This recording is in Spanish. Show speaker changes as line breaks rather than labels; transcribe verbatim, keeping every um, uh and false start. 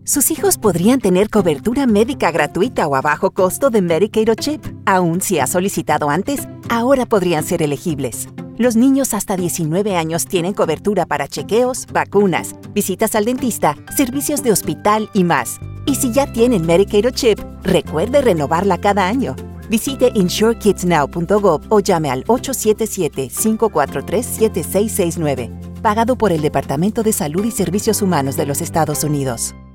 Sus hijos podrían tener cobertura médica gratuita o a bajo costo de Medicaid o CHIP. Aún si ha solicitado antes, ahora podrían ser elegibles. Los niños hasta diecinueve años tienen cobertura para chequeos, vacunas, visitas al dentista, servicios de hospital y más. Y si ya tienen Medicaid o CHIP, recuerde renovarla cada año. Visite insure kids now punto gov o llame al ocho siete siete, cinco cuatro tres, siete seis seis nueve. Pagado por el Departamento de Salud y Servicios Humanos de los Estados Unidos.